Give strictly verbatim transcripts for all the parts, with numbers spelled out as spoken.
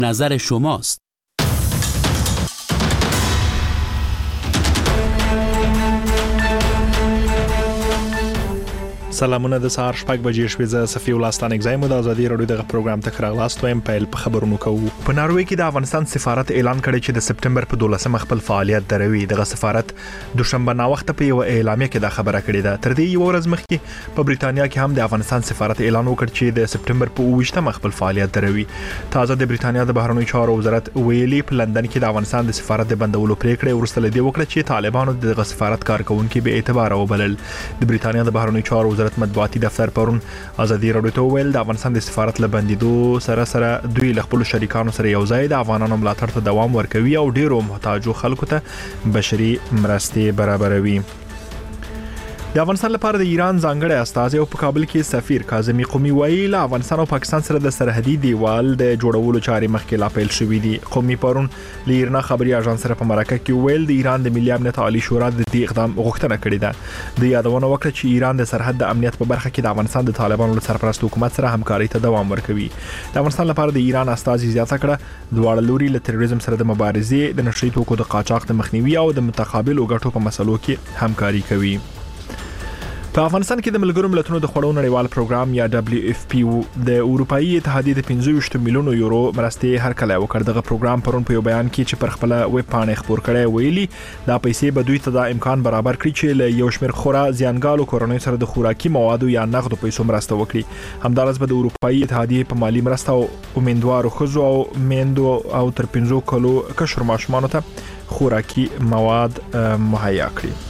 نظر شماست. سلامونه د سهار شپږ بجې شوې زه صفي الله ستانک زایم د ازادي رادیو دغه پروګرام ته راغلاست وایم په په خبرونو کوو. په ناروې کې د افغانستان سفارت اعلان کړی چې د سپټمبر په دولسمه خپل فعالیت دروي. دغه سفارت دوشنبه نا وخت په یو اعلامیه کې دا خبره کړې ده. تر دې یو ورځ مخکې په بریتانیا کې هم د افغانستان سفارت اعلان وکړ چې د سپټمبر په اوویشتمه خپل فعالیت دروي. تازه د بریتانیا د بهرنیو چارو وزارت ویلي په لندن کې د افغانستان د سفارت د بندولو پریکړه ورسته لدی وکړه چې طالبانو دغه سفارت کارکونکو به اعتبار وبلل. د بریتانیا د بهرنیو چارو وزارت مطبوعاتي دفتر پرون ازادي رادیو ته ویل د افغانستان د سفارت لبندیدو سره سره دوی له خپل شریکانو سره یو ځای د افغانانو ملاتړ ته دوام ورکوي او ډیرو محتاجو خلکو ته بشري مرستې برابروي. د افغانستان لپاره د ایران ځانګړی استازی او په کابل کې سفیر کاظمی قومي وایي له افغانستان او پاکستان سره د سرحدي دیوال د جوړولو چارې مخکې لا پیل شوې دي. قومي پرون له ایرنا خبري اژانس سره په مرکه کې ویل د ایران د ملي امنیت عالی شورا د دې اقدام غوښتنه کړې ده. د یادونه وکړه چې ایران د سرحد د امنیت په برخه کې د افغانستان د طالبانو له سرپرست حکومت سره همکاري ته دوام ورکوي. د افغانستان لپاره د ایران استازي زیاته کړه دواړه لوري له تروریزم سره د مبارزې د نشري توکو د قاچاق د مخنیوي او د متقابل وګټو په مسلو کې همکاري کوي. په افغانستان کې د ملګرو ملتونو د خوړو نړیوال پروګرام یا دبليو اف پی د اروپאי اتحادیې د پنځه ویشت میلیونو یورو مرستې هرکلی وکړ. دغه پروګرام پرون په یو بیان کې چې پر خپل ویب پاڼه خبر کړی ویلي دا پیسې به دوی ته د امکان برابر کړي چې له یو شمېر خورا زیانګالو کورنۍ سره د خوراکي موادو یا نغدو پیسو مرسته وکړي. همدارس به د اروپאי اتحادیې په مالی مرسته او امیندوارو ښځو او میندو او تر پنځه کلو کشر ماشومانو ته خوراکي مواد مهیا کړي.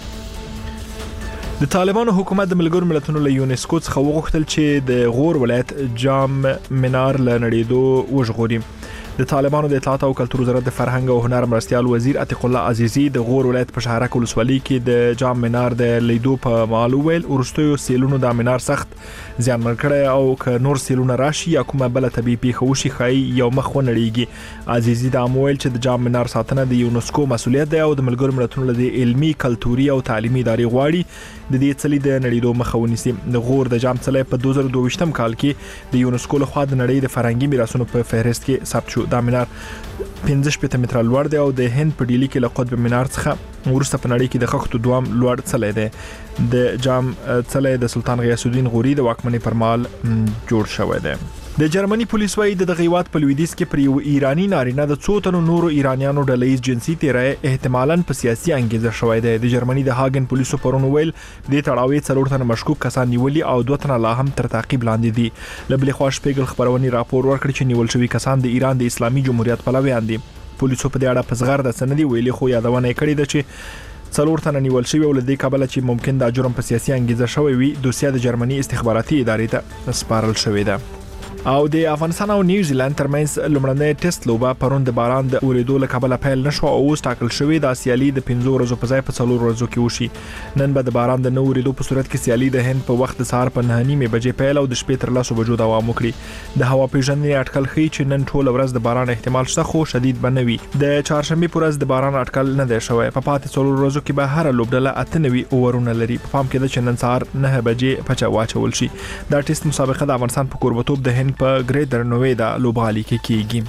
د طالبانو حکومت د ملګرو ملتونو له یونسکو څخه وغوښتل چې د غور ولایت جام منار له نړیدو وژغوري. د طالبانو د اطلاعات او کلتور وزارت د فرهنګ او هنر مرستيال وزیر عتیق الله عزیزی د غور ولایت په شهرک ولسوالۍ کې د جام منار د لیدو په مالو ویل ورستیو سیلونو د منار سخت زیانمن کړی او ک نور سیلونه راشي یا کومه بل طبي پیښه وشي خای یو مخ ونړیږي. عزیزی د امویل چې د جام منار ساتنه د یونسکو مسولیت دی او د ملګرو ملتونو له علمي کلتوري او تعلیمي ادارې غواړي د دې څلې د نړیدو مخه ونیسي. د غور د جام څلې په دوه زره دوه ویشتم کال کې د یونسکو لخوا د نړۍ د فرهنګي میراثونو په فهرست کې ثبت شو. د منار پنځه شپږ متره لوړ دی او د هند په ډیلی کې له قطب منار څخه ورسته په نړۍ کې د خښتو دوام لوړ څلی دی. د جام څلی د سلطان غیاث الدین غوري د واکمنۍ پر مهال جوړ شوی دی. د جرمني پولیس وايي د غیوات په لویدیځ کې پر یو ایرانی نارینه د څو تنو نورو ایرانیانو ډلهیز جنسي تیری احتمالاً په سیاسي انګیزه شوی دی. د جرمني د هاګن پولیسو پرون ویل د تړاوي څلور تنه مشکوک کسان نیولي او دوه تنه لا هم تر تعقیب لاندې دي. له بلې خوا شپږل خبرونې راپور ورکړ چې نیول شوي کسان د ایران د اسلامي جمهوریت پلویان دي. پولیسو په دې اړه په زغر د سندې ویلي خو یادونه کړې ده چې څلور تنه نیول شوي او له دې کبله چې ممکن دا جرم په سیاسي انګیزه شوی وي دوسیه د جرمني استخباراتي ادارې ته سپارل شوې ده. او د افغانستان او نیوزیلند ترمنځ لومړنۍ ټیسټ لوبه پرون د باران د اوریدو له کبله پیل نشو او اوس ټاکل شوی د سیالي د پنځو ورځو په ځای په څلور ورځو کې وشي. نن به د باران د نو اوریدو په صورت کې سیالي د هند په وخت د سهار په نهه نیمه بجې پیل او د شپې تر لسو بجو دوام وکړي. د هوا پیژندنې اټکل ښیي چې نن ټول ورځ د باران احتمال شته خو شدید به نه وي. د چهارشنبه پر ورځ د باران اټکل نه دی شوی. په پاتې څلور ورځو کې به هر لوبډله اته نوي اورونه لري. په پام کې ده چې نن سهار نهه بجې پچا واچول شي. دا ټیسټ مسابقه د افغانستان په کوربتوب د هند په ګریډر نوې دا لوبغالي کې کیږي.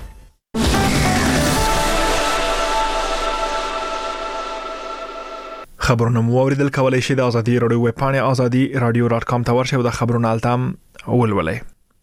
خبرونه مو اوریدل کولای شئ د ازادي رادیو ویب پاڼه ازادي رادیو ډاټ کام ته ورشئ او د خبرونو التام ولولئ.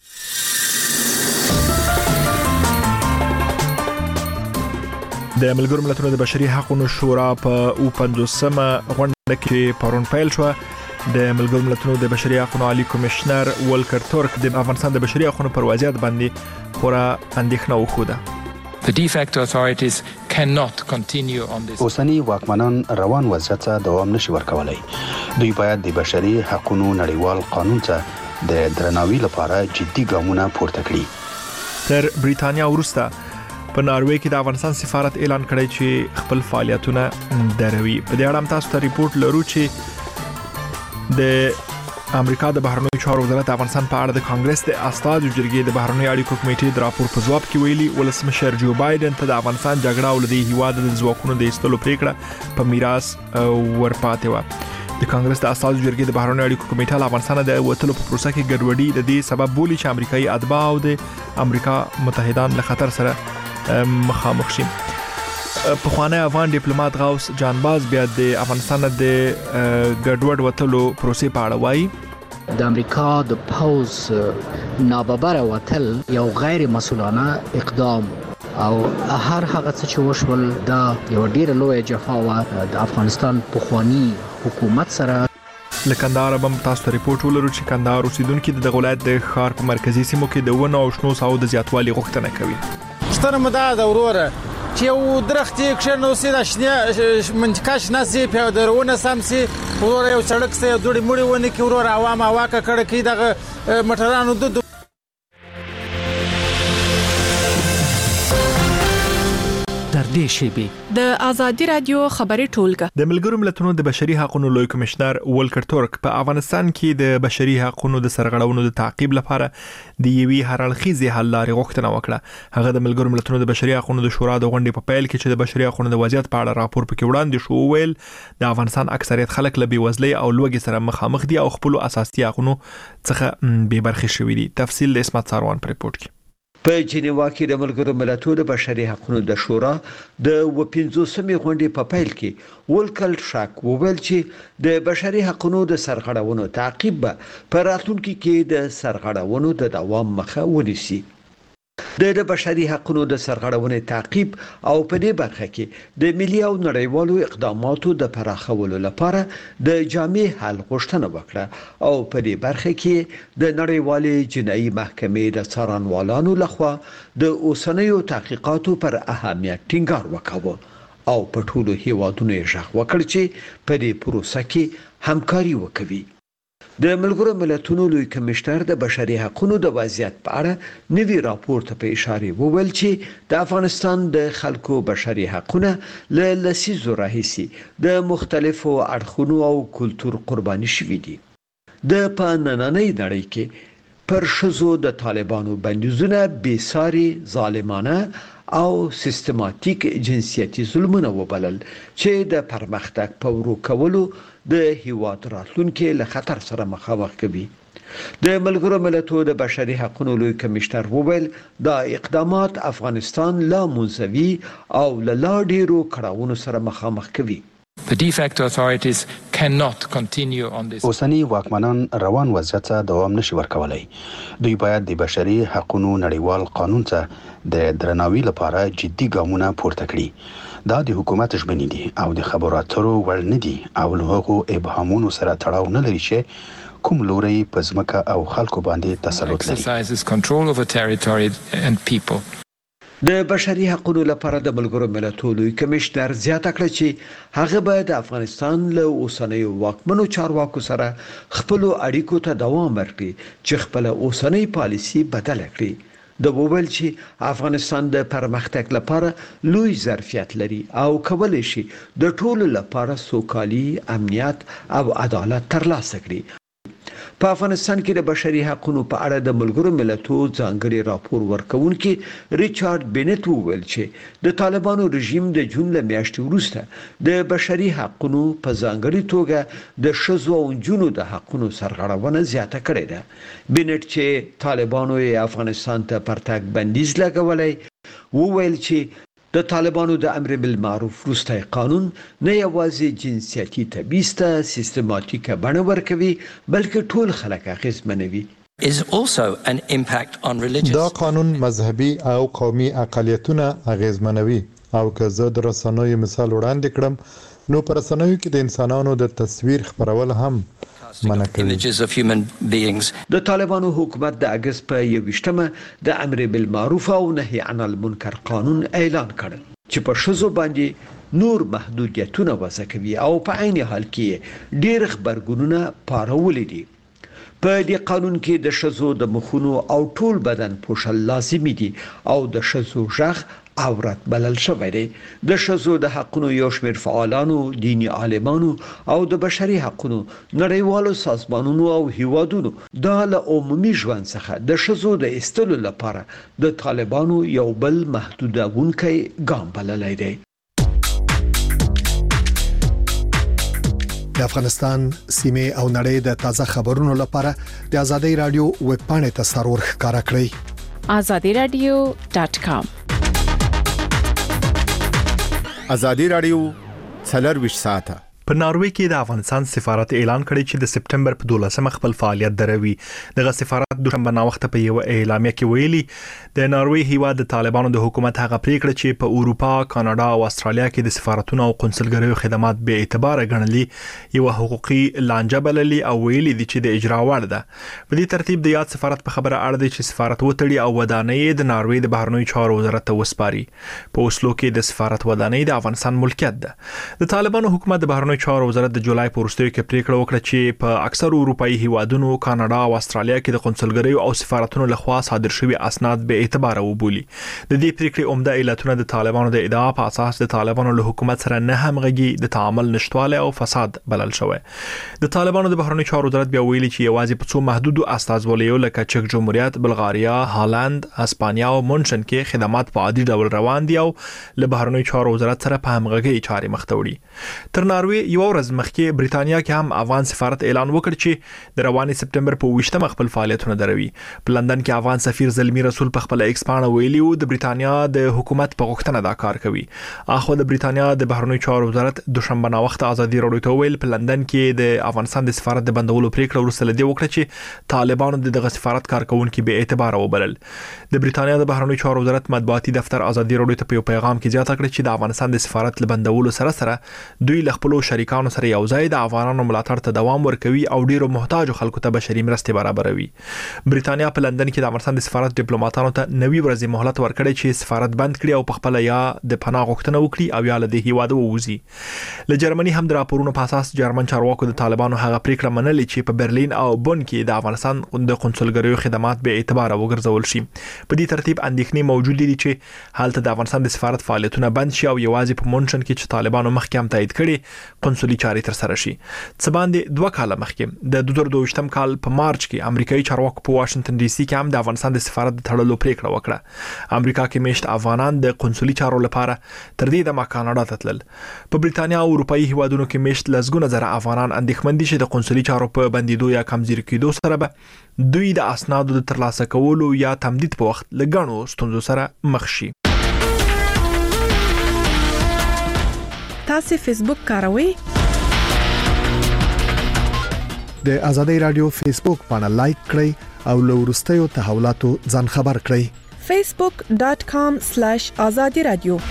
د ملګرو ملتونو د بشري حقوقو شورا په او پنځوسمه غونډه کې پرون پیل شو. د ملګرو ملتونو د بشري حقوقو عالی کمشنر ولکر تورک د افغانستان د بشري حقوقو پر وضعیت باندې خورا اندېښنه وښوده. The de facto authorities cannot continue on this. اوسنی واکمنان روان وضعیت ته دوام نشي ورکولای. دوی باید د بشري حقوقو نړیوال قانون ته د درناوي لپاره جدي ګامونه پورته کړي. تر بریتانیا وروسته په ناروې کې د افغانستان سفارت اعلان کړی چې خپل فعالیتونه دروي. په دې اړه هم تاسو ته ریپورت لرو چې د امریکا د بهرنیو چارو وزارت افغانستان په اړه د کانګرس د استازو جرګې د بهرنیو اړیکو کمیټې د راپور په ځواب کې ویلي ولسمشر جو بایدن ته د افغانستان جګړه او د هیواد د ځواکونو د ایستلو پریکړه په میراث ورپاتې و. د کانګرس د استازو جرګې د بهرنیو اړیکو کمیټه له افغانستان د وټلو په پروسه کې ګډوډي د دې سبب بولی چې امریکایي اتباع او د امریکا متحدان له خطر سره مخامخ شي. په خوانه افغان ډیپلوماټ غوث جانباز بیا د افغانستان د ګډوډ وټلو پروسې په اړه وایي د امریکا د پوز ناببره وتل یو غیر مسؤلانه اقدام او هر هغه څه چې وشول دا یو ډیر لوی جفا و د افغانستان پخوانی حکومت سره. لکندار بم تاسو ته ریپورت ولرو چې کندهار اوسیدونکو د ولایت د ښار په مرکزی سیمو کې د ونو او شنو ساحو د زیاتوالي غوښتنه کوي. ستر مدا د وروره چې یو درخت یې کښنو سي د شنه منطقه شنه سي په درونه سم سي ورور یو سړک سي دوړي مړي ونه کې ورور عوام واکه کړه کې دغه مټرانو د دردي شيبي د ازادي رادیو خبري ټولګه. د ملګرو ملتونو د بشري حقوقو لوی کمشنر ولکر تورک په افغانستان کې د بشري حقوقو د سرغړونو د تعقیب لپاره د یوې هرالخیزې حل لارې غوښتنه وکړه. هغه د ملګرو ملتونو د بشري حقوقو د شورا د غونډې په پیل کې چې د بشري حقوقو د وضعیت په اړه راپور پکې وړاندې شو ویل د افغانستان اکثریت خلک له بیوزلۍ او لوږې سره مخامخ دي او خپل اساسي حقوقو څخه بې برخې شوي دي. تفصیل د اسمت ساروان پر ریپورت کې. په جنیوا کې د ملګرو ملتونو د بشري حقوقو د شورا د و پنځوسمې غونډې په پیل کې ولکل شاک وویل چې د بشري حقوقو د سرغړونو تعقیب په راتلونکي کې د سرغړونو د دوام مخه ونیسي. د بشري حقوقو د سرغړونې تعقیب او په دې برخه کې د ملي او نړیوالو اقداماتو د پراخولو لپاره د جامع حل غوښتنه وکړه او په دې برخه کې د نړیوالې جنایي محکمې د څارنوالانو لخوا د اوسنیو تحقیقاتو پر اهمیت ټینګار وکاوه او په ټولو هیوادونو یې ژغ وکړ چې په دې پروسه کې همکاري وکړي. د ملګرو ملتونو لوی کمشنر د بشري حقوقو د وضعیت په اړه نوی راپور ته په اشاره وویل چې د افغانستان د خلکو بشري حقوقونه له لسیزو راهیسي د مختلفو اړخونو او کلتور قرباني شوي دي. د په نننۍ نړۍ کې پر شذو د طالبانو بندیزونه بېساري ظالمانه او سیستماتیک جنسیتي ظلمونه وبلل چې د پرمختګ په ورو کولو د هیواد راتلونکي له خطر سره مخامخ کوي. د ملګرو ملتونو د بشري حقوقو لوی کمشنر وویل دا اقدامات افغانستان لا منزوي او لا ډیرو کړهونو سره مخامخ کوي. The de facto authorities cannot continue on this. اوسنی واکمنان روان وضعیت ته دوام نشي ورکولای. دوی باید د بشري حقوقو نړیوال قانون ته د درناوي لپاره جدي ګامونه پورته کړي. دا د حکومت ژمنې دي او د خبرو اترو وړ نه دي او له هغو ابهامونو سره تړاو نه لري چې کوم لوري په ځمکه او خلکو باندې تسلط لري. Exercises control over territory and people. د بشري حقوقو لپاره د ملګرو ملتونو لوی کمشنر زیاته کړه چې هغه باید د افغانستان له اوسنیو واکمنو چارواکو سره خپل اړیکو ته دوام ورکړي چې خپل اوسنۍ پالیسي بدل کړي. د وویل چې افغانستان د پرمختګ لپاره لوی ظرفیت لري او کولای شي د ټولو لپاره سوکالي، امنیت او عدالت ترلاسه کړي. په افغانستان کې د بشري حقوقو په اړه د ملګرو ملتونو ځانګړي راپور ورکوونکي ریچارډ بینټ وویل چې د طالبانو رژیم د جون له میاشتې وروسته د بشري حقوقو په ځانګړي توګه د ښځو او نجونو د حقوقو سرغړونه زیاته کړې ده. بینټ چې طالبانو یې افغانستان ته پرتګ بندیز لګولای وویل چې د طالبانو د امر بالمعروف وروستی قانون نه یوازې جنسیتي تبعیض ته سیستماتیکه بڼه ورکوي بلکې ټول خلک اغېزمنوي. is also an impact on religious. دا قانون مذهبي او قومي اقلیتونه اغېزمنوي او که زه د رسنیو مثال وړاندې کړم نو پر رسنیو کې د انسانانو د تصویر خپرول هم images of human beings. د طالبانو حکومت د اگست په یوویشتمه د امر بالمعروف او نهي عن المنکر قانون اعلان کړ چې په شذو باندې نور محدودیتونه وضع کوي او په عین حال کې ډېر خبرګونونه پارولې دي. په دې قانون کې د شذو د مخونو او ټول بدن پوښل لازمي دي او د شذو ژغ عورت بلل شوی دی. د شذو د حقوقو یو شمېر فعالانو، دینی عالمانو او د بشري حقوقو نړیوالو سازمانونو او هیوادونو دا له عمومي ژوند څخه د شذو د ایستلو لپاره د طالبانو یو بل محدودونکی ګام بللی دی. د افغانستان سیمه او نړۍ د تازه خبرونو لپاره د ازادي رادیو ویب پاڼې ته سرور ښکارا کړئ. azadi radio dot com ازادي رادیو څلور ساعته. په ناروې کې د افغانستان سفارت اعلان کړی چې د سپټمبر په دولسمه خپل فعالیت دروي. دغه سفارت دوشنبه نا وخت په یو اعلامیه کې ویلي د ناروې هیواد د طالبانو د حکومت هغه پریکړه چې په اروپا، کاناډا او استرالیا کې د سفارتونو او قونسلګریو خدمات به اعتبار غنلي یو حقوقي لانجه بللي او ویلي دي چې د اجرا وړ ده. په دې ترتیب د یاد سفارت په خبره اړه دي چې سفارت وټړي او ودانۍ د ناروې د بهرنیو چارو وزارت ته وسپاري. په اوسلو کې د سفارت ودانۍ د افغانستان ملکیت ده. د طالبانو حکومت د بهرنیو چارو وزارت د جولای په وروستیو کې پریکړه وکړه چې په اکثر اروپאי هیوادونو، کاناډا او استرالیا کې د قونسلګریو او سفارتونو لخوا صادر شوی اسناد به اعتبار وبولي. د دې پریکړې عمده علتونه د طالبانو د ادعا په اساس د طالبانو له حکومت سره نه همغږي، د تعامل نشټواله او فساد بلل شوی. د طالبانو د بهرنیو چارو وزارت بیا ویلي چې یوازې په څو محدودو استازولیو لکه چک جمهوریت، بلغاریا، هالند، اسپانیا او مونشن کې خدمات په عادي ډول روان دي او له بهرنیو چارو وزارت سره په همغږي چارې مخ ته وړي. تر ناروې یو ورځ مخکې برېټانیا کې هم افغان سفارت اعلان وکړ چې د رواني سپټمبر په ویشتمه خپل فعالیتونه دروي. په لندن کې افغان سفیر زلمی رسول په خپل ایکس باندې ویلي و د برېټانیا د حکومت په غوښتنه دا کار کوي. اخو د برېټانیا د بهرنیو چارو وزارت دوشنبه نا وخت ازادي راډیو ته ویل په لندن کې د افغانستان د سفارت د بندولو پریکړه ورسره دی وکړه چې طالبانو دغه سفارت کارکونکو به اعتبار وبلل. د برېټانیا د بهرنیو چارو وزارت مطبوعاتي دفتر ازادي راډیو ته په پیغام کې زیاته کړې چې د افغانستان د سفارت لبندولو سره سره دوی له خپل شریکانو سره یو ځای د افغانانو ملاتړ ته دوام ورکوي او ډیرو محتاج خلکو ته بشري مرستې برابروي. برېټانیا په لندن کې د افغانستان د سفارت ډیپلوماټانو ته نوي ورځې مهلت ورکړی چې سفارت بند کړي او په خپل یا د پناه غوښتنه وکړي او یا له دې هیواد ووځي. له جرمني هم د راپورونو په اساس جرمن چارواکو د طالبانو هغه پریکړه منلې چې په برلین او بون کې د افغانستان د قونسلګریو خدمات به اعتبار وګرځول شي. په دې ترتیب اندېښنې موجود دي چې حالت د افغانستان د سفارت فعالیتونه بند شي او یوازې په مونشن کې چې طالبانو مخکې هم تایید کړي قونسلي چارې تر سره شي. څه باندې دوه کاله مخکې د دوه زره دوه ویشتم کال په مارچ کې امریکایي چارواکو په واشنگټن ډي سي کې هم د افغانستان د سفارت د تړلو پریکړه وکړه. امریکا کې میشت افغانان د قونسلي چارو لپاره تر دې د کاناډا ته تلل. په برېټانیا او اروپאי هیوادونو کې میشت لسګونه زره افغانان اندېښمن دي چې د قونسلي چارو په بندیدو یا کمزوري کېدو سره به دوی د اسنادو د ترلاسه کولو یا تمدید په وخت لګڼو ستونزو سره مخ شي. تاسو فیسبوک کاروئ؟ د ازادي رادیو فیسبوک باندې لایک کړئ او له وروستیو تحولاتو ځان خبر کړئ. facebook dot com slash azadi radio.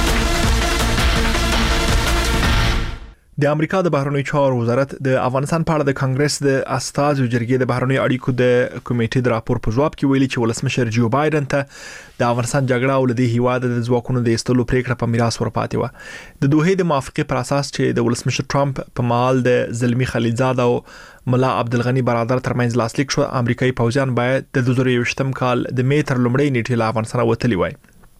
د امریکا د بهرنیو چارو وزارت د افغانستان په اړه د کانګرس د استازو جرګې د بهرنیو اړیکو د کمیټې د راپور په جواب کې ویلي چې ولسمشر جو بایدن ته د افغانستان جګړه او د هیواد د ځواکونو د استلو پریکړه په میراث ورپاتې و. د دوه د موافقه پر اساس چې د ولسمشر ټرمپ په مال د زلمی خلیلزاد او ملا عبدالغنی برادر ترمنځ لاسلیک شو، امریکایي پوځیان باید د دوه زره یوویشتم کال د می تر لومړۍ نیټې له افغانستان وتلی وای.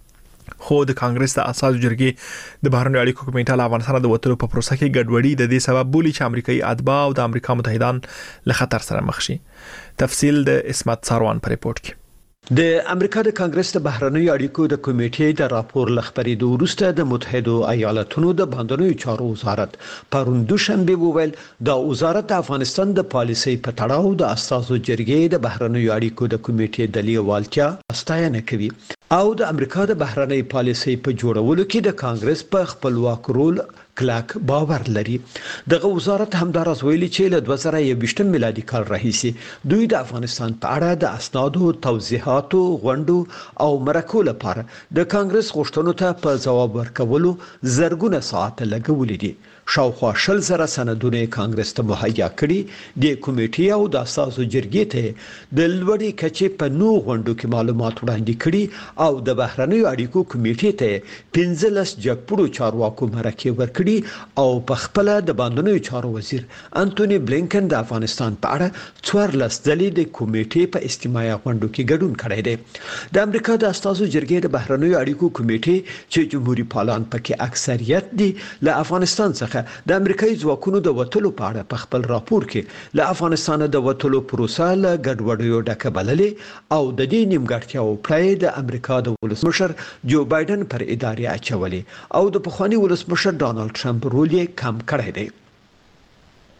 خو د کانګرس د اساسو جرګې د بهرنیو اړیکو کمیټه له افغانستان د وټلو په پروسه کې ګډوډي د دې سبب بولی چې امریکایي اتباع او د امریکا متحدان له خطر سره مخ شي. تفصیل د اسمت ساروان په ریپورت کې. د امریکا د کانګرس د بهرنیو اړیکو د کمیټې د راپور لخبرېدو وروسته د متحده ایالاتونو د بهرنیو چارو وزارت پرون دوشنبه وویل د وزارت د افغانستان د پالیسۍ په تړاو د اساسو جرګې د بهرنیو اړیکو د کمیټې د لیوالتیا ستاینه کوي او د امریکا د بهرنۍ پالیسۍ په جوړولو کې د کانګرس په خپلواک رول کلاک باور لري. دغه وزارت همدارس ویلي چې له دوه زره یوویشتم میلادي کال راهیسې دوی د افغانستان په اړه د اسنادو توضیحاتو غونډو او مرکو لپاره د کانګرس غوښتنو ته په ځواب ورکولو زرګونه ساعت لګولې دي. شاوخوا شل زره سندونه کانګرس ته مهیا کړي د کمیټې او د اساسو جرګې ته د لوړې کچې په نو غونډو کې معلومات وړاندې کړي او د بهرنیو اړیکو کمیټې ته پنځلس جګپړو چارواکو مرکه ورکړي او په خپل د باندنیو چارو وزیر انټونی بلینکن د افغانستان په اړه څوارلس ځلې د کمیټې په استماعي غونډو کې ګډون کړی دی. د امریکا د اساسو جرګې د بهرنیو اړیکو کمیټې چې جمهوریت پالان پکې اکثریت دي له افغانستان څخه د امریکایي ځواکونو د وټلو په اړه په خپل راپور کې له افغانستان د وټلو پروسه له ګډوډیو ډکه بللې او د دې نیمګړتیاو پرې د امریکا د ولسمشر جو بایدن پر ادارې اچولې او د پخوانی ولسمشر ډانلډ ټرمپ رول یې کم کړی دی.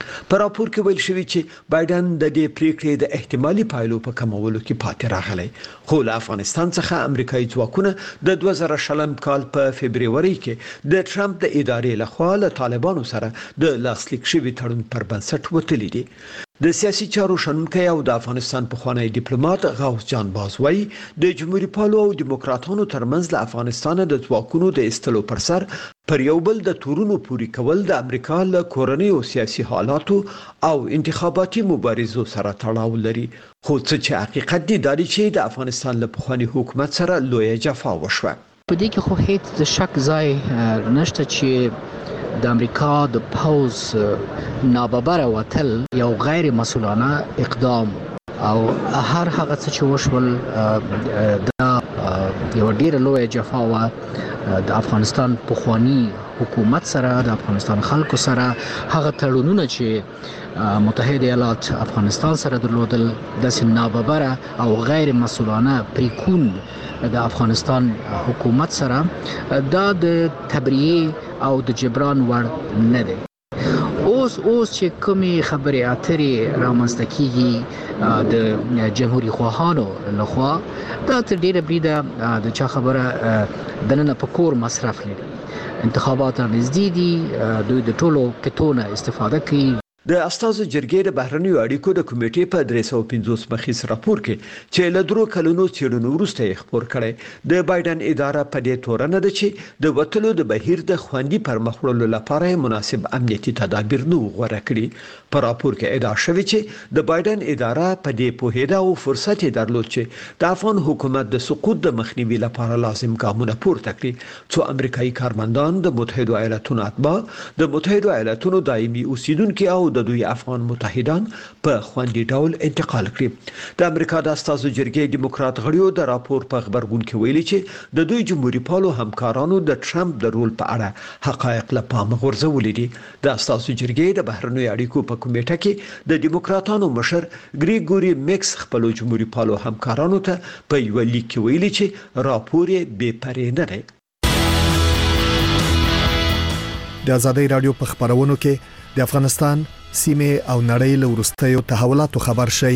په راپور کې ویل شوی چې بایدن د دې پریکړې د احتمالي پایلو په کمولو کې پاتې راغلی، خو له افغانستان څخه امریکایي ځواکونه د دوه زره شلم کال په فبرवरी کې د ټرمپ د ادارې لخوا له طالبانو سره د لاسلیک شوي تړون پر بنسټ وتلي دي. د سیاسي چارو شنونکی او د افغانستان پخوانی ډیپلوماټ غوث جان بازوی د جمهوریت پالو او دیموکراتانو ترمنځ له افغانستان د ځواکونو د استلو پر سر پر یو بل د تورونو پوری کول د امریکا له کورنۍ او سیاسي حالاتو او انتخاباتي مبارزو سره تړاو لري، خو څه چې حقیقت دی دا دی چې د افغانستان له پخوانی حکومت سره لوی جفا وشوه. په دې کې خو هیڅ د شک ځای نشته چې د امریکا د پوز ناببره وتل یو غیر مسؤلانه اقدام او هر هغه څه چې وشول دا یو ډیر لوی جفا و د افغانستان پخوانی حکومت سره د افغانستان خلکو سره. هغه تړونونه چې متحده ایالات افغانستان سره درلودل د ناببره او غیر مسؤلانه پریکون د افغانستان حکومت سره دا د تبریه او د جبران وړ نه دی. اوس اوس چې کومي خبرې اترې رامنځته کیږي د جمهوریت خواهانو لخوا دا تر ډیره بریده د چا خبره دننه په کور مصرف لري. انتخابات نږدې دي، دوی د ټولو کتونه استفاده کوي. د استازو جرګې د بهرنیو اړیکو د کمیټې په درې سوه پنځوس مخیس راپور کې چې له درو کلونو څېړنو وروسته یې خپور کړی، د بایدن اداره په دې تورنه ده چې د وټلو د بهیر د خوندي پرمخ وړلو لپاره مناسب امنیتي تدابیر نه غوړه کړي. په راپور کې ادعا شوې چې د بایدن اداره په دې پوهیده او فرصت یې درلود چې د افغان حکومت د سقوط د مخنیوي لپاره لازم ګامونه پورته کړي، څو امریکایي کارمندان د متحده ایالاتونو اتباع د متحده ایالاتونو دایمي اوسیدونکي او د دوی افغان متحدان په خوندي ډول انتقال کړي. د امریکا د استازو جرګې دیموکرات غړیو د راپور په خبرګون کې ویلي چې د دوی جمهوریت پالو همکارانو د ټرمپ د رول په اړه حقایق له پامه غورځولي دي. د استازو جرګې د بهرنیو اړیکو په کمیټه کې د دیموکراتانو مشر ګریګوري میکس خپل جمهوریت پالو همکارانو ته په یو لیک کې ویلي چې راپور یې بې پرې نه دی. د آزادۍ رادیو په خبرونو کې د افغانستان سیمه او نړۍ له ورستیو تحولاتو خبر شي.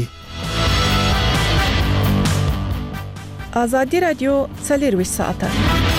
آزادۍ رادیو څلور ساعته.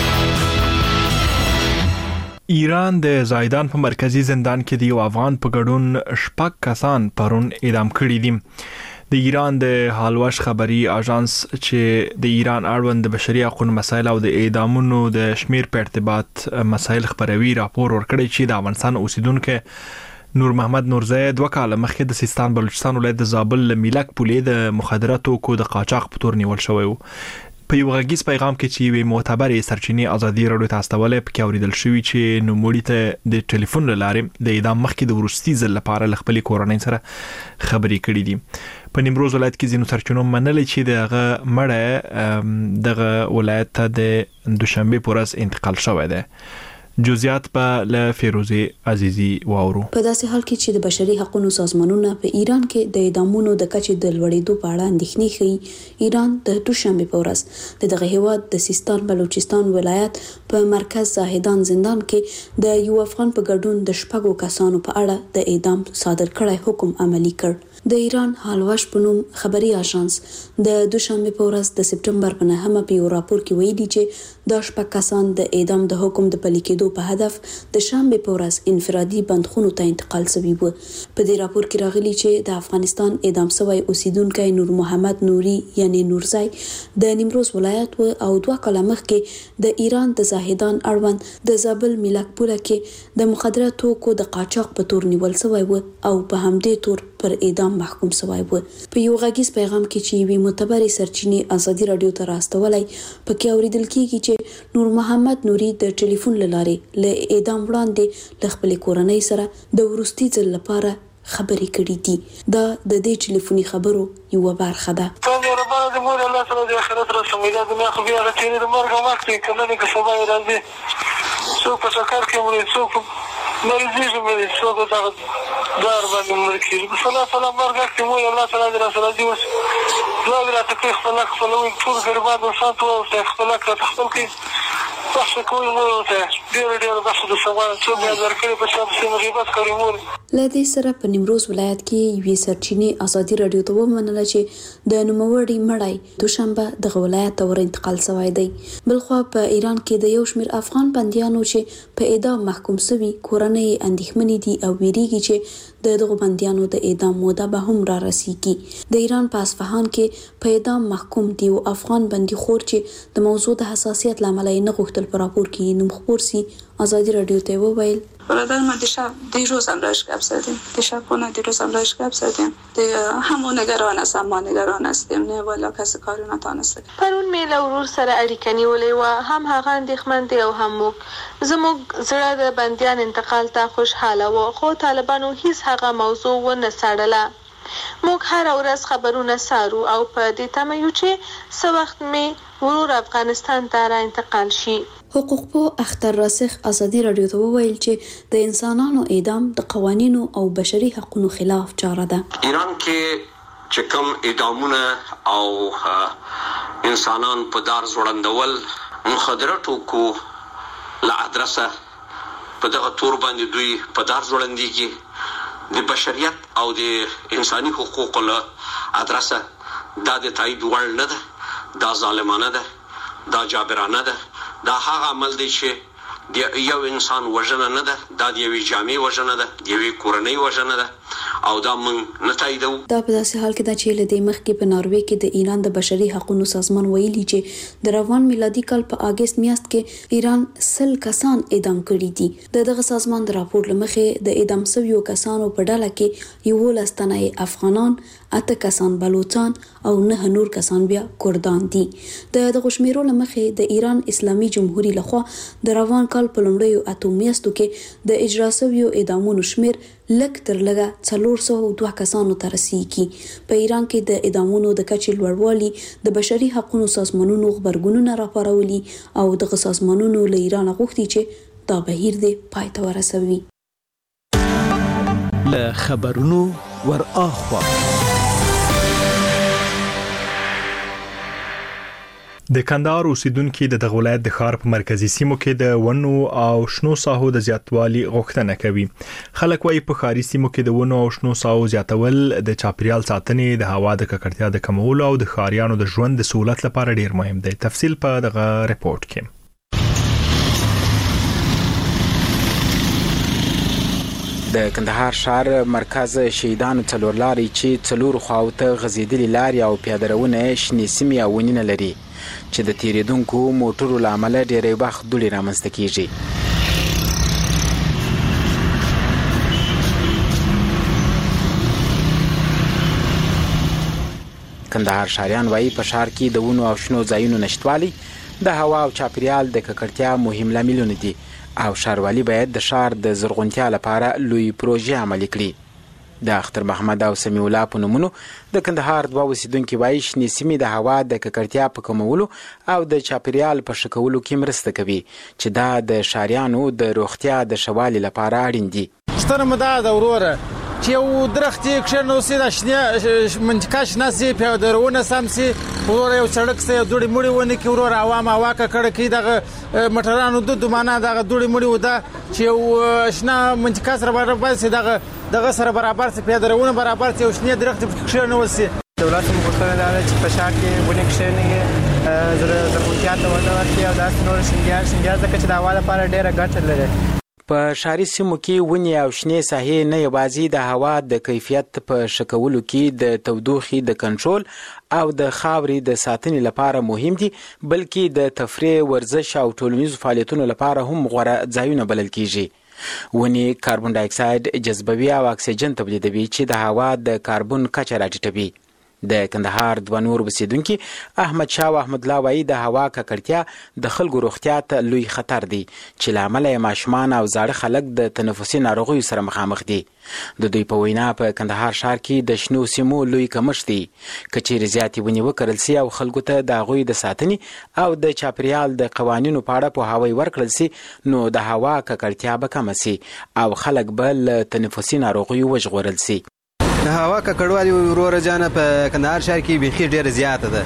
ایران د زایدان په مرکزی زندان کې د یو افغان په ګډون شپږ کسان پرون اعدام کړي دي. د ایران د حالوش خبري اژانس چې د ایران اړوند بشري حقوقو مسایل او د اعدامونو د شمیر په ارتباط مسایل خبروي راپور ورکړی چې د افغانستان اوسیدونکو نور محمد نورزی دوه کاله مخکې د سیستان بلوچستان ولایت د زابل میلک پولې د مخدراتو توکو د قاچاق په تور نیول شوی و. په یو غږیز پیغام کې چې وی معتبرې سرچینې ازادي رادیو ته استولې په کې اوریدل شوی چې نوموړي ته د ټلیفون لارې د اعدام مخکې د ورستي ځل لپاره خپل کورنۍ سره خبرې کړې دي. په نیمروز ولایت کې ځینو سرچینو منل چې دغه مړه دغه ولایت ته د دوشنبه پورز انتقال شوی دی. جزئیات په ل فیروزی عزیزی واورو. په داسې حال کې چې د بشري حقوقو سازمانونو په ایران کې د اعدامونو د کچې د لوړېدو په اړه اندېښنې ښیي، ایران د دوشنبه په ورځ د دغه هیواد د سیستان بلوچستان ولایت په مرکز زاهدان زندان کې د یو افغان په ګډون د شپږو کسانو په اړه د اعدام صادر کړی حکم عملی کړ. د ایران حالوش په نوم خبري اژانس د دوشنبه په ورځ د سپټمبر په نهمه په یو راپور کې ویلي چې د شپږ کسان د اعدام د حکم د پلي کېدو په هدف د شنبه په ورځ انفرادي بندخونو ته انتقال شوی و. په دې راپور کې راغلي چې د افغانستان اعدام شوی اوسیدونکو نور محمد نوري یعنی نورزی د نیمروز ولایت و او دوه کاله مخکې د ایران د زاهدان اړوند د زابل میلک پوله کې د مخدراتو توکو د قاچاق په تور نیول شوی و او په همدې تور پر اعدام محکوم شوی و. په یو غږیز پیغام کې چې وی معتبرې سرچینې ازادي رادیو ته راستولای پکې اوریدل کیږي چې نور محمد نوري د ټلیفون لارې له اعدام وړاندې له خپل کورنۍ سره د ورستي ځل لپاره خبرې کړې دي. دا د دې ټلیفوني خبرو یو برخه ده. څنګه ربانه د مور الله تعالی د آخرت رسوي دا د مخ بیا راځي د مرګ وخت کې کله کې سبا راځي څو په سکر کې مړ څو مرزي مې څو دا دار باندې مړ کې صلی الله علیه مرګ کې مور الله تعالی د رسول الله اوس دا د تکلیف په لک په لوي ټول ګرباد او ساتو او خپل کړه خپل کې تاسو کوی مو ته ډېر ډېر بس د سوال څو بیا درکړي په شاب سیم غیبت کوي مور لدې سره په نیمروز ولایت کې یوې سرچینې ازادي رادیو ته ومنله چې د نوموړي مړی دوشنبه دغه ولایت ته ور انتقال شوی دی. بلخوا په ایران کې د یو شمېر افغان بندیانو چې په اعدام محکوم شوي کورنۍ اندېښمنې دي او ویریږي چې د دغو بندیانو د اعدام موده به هم را رسیږي. د ایران په اصفهان کې په اعدام محکوم دی او افغان بندي خور چې د موضوع د حساسیت لامل یې نه غوښتل په راپور کې نوم خپور سي ازادي رادیو ته وویل برادر من دیشب دیروز هم راش گپ زدیم دیشب پونه دیروز هم راش گپ زدیم همون نگران هستم ما نگران هستیم نه والا کسی کاری نتانسته پرون می له ورور سره اړیکه نیولې و هم هغه اندېښمن دی او هم موږ زموږ زړه د بندیان انتقال ته خوشحاله و خو طالبانو هیڅ هغه موضوع ونه څارله. موږ هر ورځ خبرونه سارو او په دې تمه یو چې څه وخت می ورور افغانستان ته را انتقال شي. حقوق پو اختر راسخ ازادي رادیو ته وویل چې د انسانانو اعدام د قوانینو او بشري حقوقو خلاف چاره ده. ایران کې چې کوم اعدامونه او انسانان په دار زوړندول مخدراتو کو لا ادرسه په دغه تور باندې دوی په دار زوړندېږي د بشریت او د انساني حقوقو له ادرسه دا د تایید وړ نه ده، دا ظالمانه ده، دا جابرانه ده، دا هغه عمل دی چې د یو انسان وژنه نه ده، دا د یوې جامع وژنه ده، د یوې کورنۍ وژنه ده او دا موږ نه تاییدو. دا په داسې حال کې ده چې له دې مخکې په ناروې کې د ایران د بشري حقوقو سازمان ویلي چې د روان میلادي کال په اگست میاشت کې ایران سل کسان اعدام کړي دي. د دغه سازمان د راپور لمخې د اعدام شویو کسانو په ډله کې یولس تنه افغانان، اته کسان بلوچستان او نه نور کسان بیا کردان دي. د دغه شمیرو لمخې د ایران اسلامي جمهوریت لخوا د روان کال په لومړیو اتو میاشتو کې د اجرا شویو اعدامونو شمیر لږ تر لږه څلور سوه او دوه کسانو ته رسیږي. په ایران کې د اعدامونو د کچې لوړوالي د بشري حقوقو سازمانونو خبرګونونه راپارولي او دغه سازمانونو له ایران غوښتي چې دا بهیر دې پای ته ورسوي. له خبرونو ور اخوا د کندهار اوسیدونکو د دغه ولایت د ښار په مرکزی سیمو کې د ونو او شنو ساحو د زیاتوالي غوښتنه کوي. خلک وايي په ښاري سیمو کې د ونو او شنو ساحو زیاتول د چاپیریال ساتنې، د هوا د ککړتیا د کمولو او د ښاریانو د ژوند د سہولت لپاره ډیر مهم دی. تفصیل په دغه ریپورت کې. د کندهار ښار مرکز شهیدانو څلور لارې چې څلور خواوته غزیدلې لارې او پیادهروونه شنې سیمې او ونې لري چې د تیریدونکو موټرو له امله ډېری وخت دوړې رامنځته کیږي. کندهار ښاریان وایي په ښار کې د ونو او شنو ځایونو نشتوالی د هوا او چاپیریال د ککړتیا مهم لاملونه دي او ښاروالي باید د ښار د زرغونتیا لپاره لوی پروژې عملي کړي. د اختر محمد او سمیع الله په نومونو د کندهار دوه اوسیدونکي وایي شنې سیمې د هوا د ککړتیا په کمولو او د چاپیریال په ښه کولو کې مرسته کوي چې دا د ښاریانو د روغتیا د ښه والي لپاره اړین دي. ستره مدا ده وروره چې یو درخت یې کښېنوسي دا شنې منطقه شنه سي پیادهروونه سم سي وروره یو سړک سي دوړې موړې ونه کړي وروره عوام هوا ککړه کړي دغه موټرانو د دومانه دغه دوړې موړې وده چې یو شنه منطقه سره برابر سي دغه دغه سره برابر سي پیادهروونه برابر سي یو شنې درخت کښېنول سي. دولت مغوښتنه دا ده چې په ښار کې ونې کښېنوي، زرغونتیا ته وده ورکړي او داسې نور شینګیار شینګیار ځکه چې د هوا لپاره ډېره ګټه لري. په ښاري سیمو کې ونې او شنې ساحې نه یوازې د هوا د کیفیت په ښه کولو کې د تودوخې د کنټرول او د خاورې د ساتنې لپاره مهم دي، بلکې د تفریح، ورزش او ټولنیزو فعالیتونو لپاره هم غوره ځایونه بلل کیږي. ونې کاربن ډای اکساید جذبوي او اکسیجن تولیدوي چې د هوا د کاربن کچه راټیټوي. د کندهار دوه نور اوسیدونکي احمد شاه او احمد الله وایي د هوا ککړتیا د خلکو روغتیا ته لوی خطر دی چې له امله یې ماشومان او زاړه خلک د تنفسي ناروغیو سره مخامخ دي. د دوی په وینا په کندهار ښار کې د شنو سیمو لوی کمښت دی. که چیرې زیاتې ونې وکرل سي او خلکو ته د هغوی د ساتنې او د چاپیریال د قوانینو په اړه پوهاوی ورکړل سي نو د هوا ککړتیا به کمه سي او خلک به له تنفسي ناروغیو وژغورل سي. د هوا ککړوالي وروره جانه په کندهار ښار کې بیخي ډېره زیاته ده.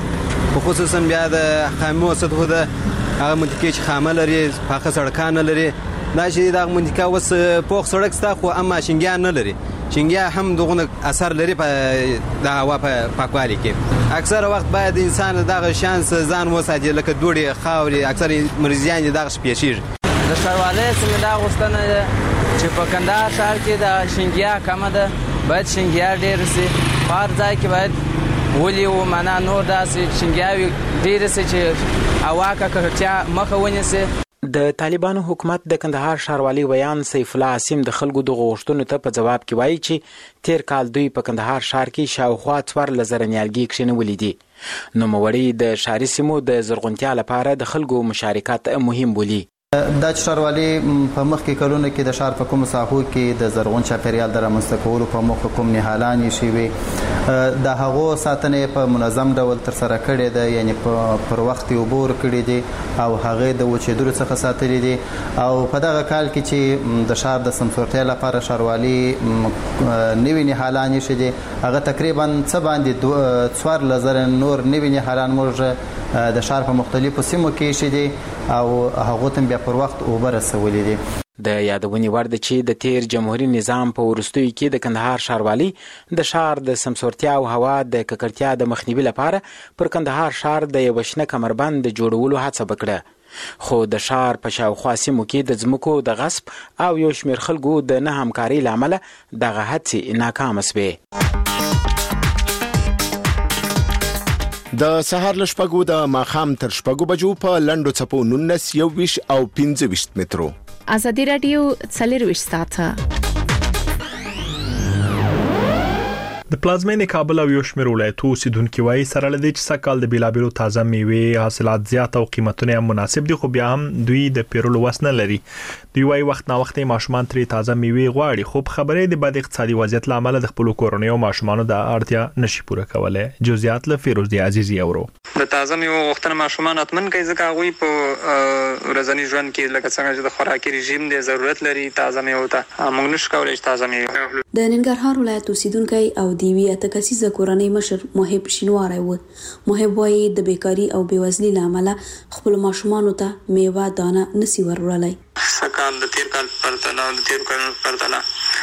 خصوصا بیا د خامو سطحو د هغه منطقې چې خامه لري پاخه سړکان لري دا چې د منطقه وس پوخ سړک ستا خو اما شینګیا نه لري شینګیا هم دغه اثر لري په د هوا په پاکوالي کې اکثر وخت باید انسان دغه شانس ځان وساتي لکه دوړي خاوري اکثر مریضان دغه شپېشي د ښاروالۍ څخه دا غوښتنه ده چې په کندهار ښار کې د شینګیا کمه ده باید شینګیا ډېر سي هر ځای کې باید ولي و معنا نور داسې شینګیاوي ډېر سي چې هوا ککړتیا مخه ونیسي د طالبانو حکومت د کندهار ښاروالۍ ویان سیف الله عاصم د خلکو د غوښتنو ته په جواب کې وایي چې تیر کال دوی په کندهار ښار کې شاوخوا څوارلس زره نیالګي کښېنولي دي. نوموړی د ښاري سیمو د زرغونتیا لپاره د خلکو مشارکت مهم بولي. دا چې ښاروالۍ په مخکې کلونو کې د ښار په کومو ساحو کې د زرغون چاپیریال د رامنځته کولو په موخه کوم نهالانې شوي د هغو ساتنې په منظم ډول ترسره کړې ده یعنی پر وخت یې اوبه ورکړي دي او هغې د وچېدلو څخه ساتلي دي او په دغه کال کې چې د ښار د سمسورتیا لپاره ښاروالۍ نوي نهالان ایښي دي هغه تقریبا څه باندې څوارلس زره نور نوي نهالان موږ د ښار په مختلفو سیمو کې ایښي دي او هغو ته بیا پر وخت اوبه رسولي دي. د یادونې وړ ده چې د تیر جمهوریت نظام په وروستیو کې د کندهار ښاروالۍ د ښار د سمسورتیا او هوا د ککړتیا د مخنیوي لپاره پر کندهار ښار د یو شنه کمربند د جوړولو هڅه وکړه خو د ښار په شاوخوا سیمو کې د ځمکو د غصب او یو شمېر خلکو د نه همکارۍ له امله دغه هڅې ناکامه سوې. د سهار له شپږو د ماښام تر شپږو بجو په لنډو څپو نولس یوویشت او پنځه ویشت مترو ازادي راډیو څلرویشت ساعته د پلازمینې کابل او یو شمېر ولایتو اوسیدونکي وایي سره له دې چې سږ کال د بېلابېلو تازه میوې حاصلات زیات او قیمتونه هم مناسب دي خو بیا هم دوی د پیرلو وس نه لري. دوی وایي وخت نا وخت ماشومان ترې تازه میوې غواړي خو په خبرې د بد اقتصادي وضعیت له امله د خپلو کورنیو ماشومانو د اړتیا نشي پوره کولی. جزئیات له فیروز عزیزي اورو. د تازه میوو غوښتنه ماشومان اتمن کوي ځکه هغوی په ورځني ژوند کې لکه څنګه چې د خوراکي رژیم دی ضرورت لري تازه میوو ته موږ نشو کولی چې تازه میوې. د ننګرهار ولایت اوسیدونکی او د یوې اته کسیزه کورنۍ مشر محب شینواری و. محب وایي د بیکاري او بېوزلۍ له امله خپلو ماشومانو ته میوه دانه نسي وروړلی. سږکال د تیر کال پرتله او د تیرو کلونو پرتله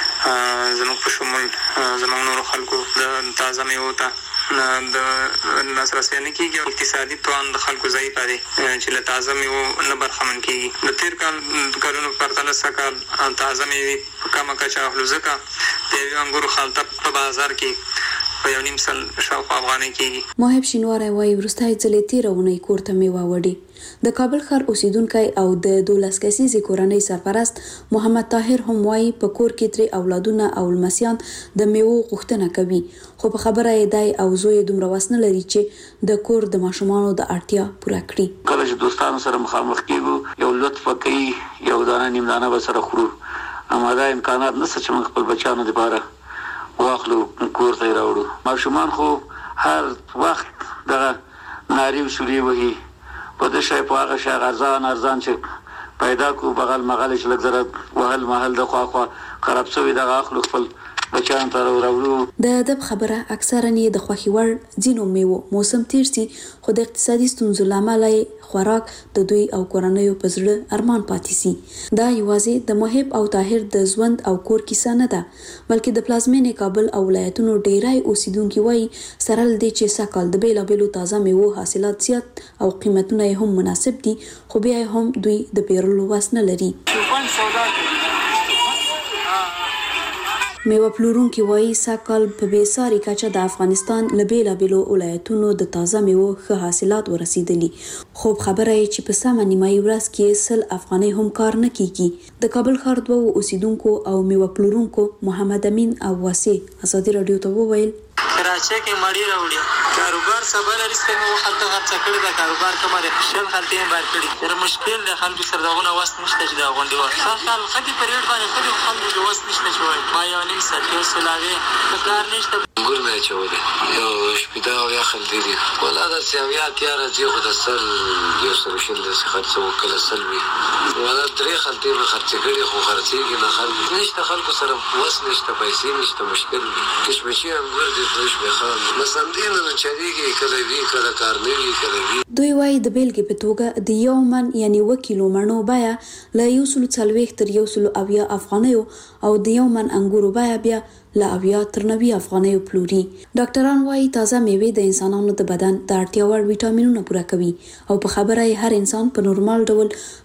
زموږ په شمول زموږ نورو خلکو د تازه میوو ته د لاسرسی نه کېږي او اقتصادي توان د خلکو ضعیفه دی چې له تازه میوو نه برخمن کېږي. د تیر کال کلونو پرتله سږکال تازه میوې په کمه کچه اخلو ځکه د یوې انګورو خلطه په بازار کې په یو نیم سل شاوخوا افغانۍ کېږي. محب شینواری وایي وروستی ځلې تېره اونۍ کور ته میوه وړي. د کابل ښار اوسیدونکی او د دولس کسیزې کورنۍ سرپرست محمد طاهر هم وایي په کور کې ترې اولادونه او لمسیان د میوو غوښتنه کوي خو په خبره یې دی او زوی یې دومره وس نه لري چې د کور د ماشومانو د اړتیا پوره کړي. کله چې دوستانو سره مخامخ کېږو یو لطفه کوي یو دانه نیم دانه به سره خورو اما دا امکانات نشته چې موږ خپل بچیانو دپاره واخلو کور ته یې راوړو. ماشومان خو هر وخت دغه نارې او شورې وهي په د شی په هغه شی ارزان ارزان چې پیدا کو بغل مغل چې لږ زره وهل محل د خوا خوا خراب شوي دغه اخلو خپل بچیانو ته راوړو. د ادب خبره اکثرا یې د خوښې وړ ځینو میوو موسم تیر سي خو د اقتصادي ستونزو له امله خوراک د دوی او کورنیو په زړه ارمان پاتې سي. دا یوازې د محب او طاهر د ژوند او کور کیسه نه ده بلکې د پلازمینې کابل او ولایتونو ډیری اوسیدونکي وایي سره له دې چې سږکال د بیلابیلو تازه میوو حاصلات زیات او قیمتونه یې هم مناسب دي خو بیا هم دوی د پیرلو وس نه لري. میوه پلورونکي وایي سږکال په بېساري کچه د افغانستان له بېلابېلو ولایتونو د تازه میوو ښه حاصلات ورسېدلي خو خبره یې چې په سمه نیمایي ورځ کې سل افغانۍ هم کار نه کیږي. د کابل ښار دوو اوسیدونکو او میوه پلورونکو محمد امین او واسع ازادي راډیو ته وویل کراچۍ کې مړی راوړي کاروبار سبا لري څنګه خلک خرڅ کړي دا کاروبار کومه شل خلک یې بار کړي تر مشکل د خلکو سره دغه واسط نشته چې دا غونډي وای خپل خدي پریډ باندې خدي خلکو د واسط نشته چې وای ما یو نیم سات یو سلاوي کار نشته انګور مې اچولې یو شپېته اویا خلطې دي ولا داسې اویا اتیا راځي خو د سل یو سل شل داسې خرڅه وکړه سل وي ولا درې خلطې مې خرڅې کړي خو خرڅېږي نه خلک نشته خلکو سره وس نشته پیسې نشته مشکل وي کشمشي انګور دي دوی شمېخان مسندې نه چلېږي کله وي کله کار نه وي کله وي دوی وايي د بیلګې په توګه د یو من یعنی اوه کیلو مڼو بیه له یو سلو څلوېښت تر یو سلو اویا افغانیو او د یو من انګورو بیه بیا له اویا تر نوي افغانیو پلوري. ډاکټران وايي تازه میوې د انسانانو د بدن د اړتیا وړ ویټامینونه پوره کوي او په خبره یې هر انسان په نورمال ډول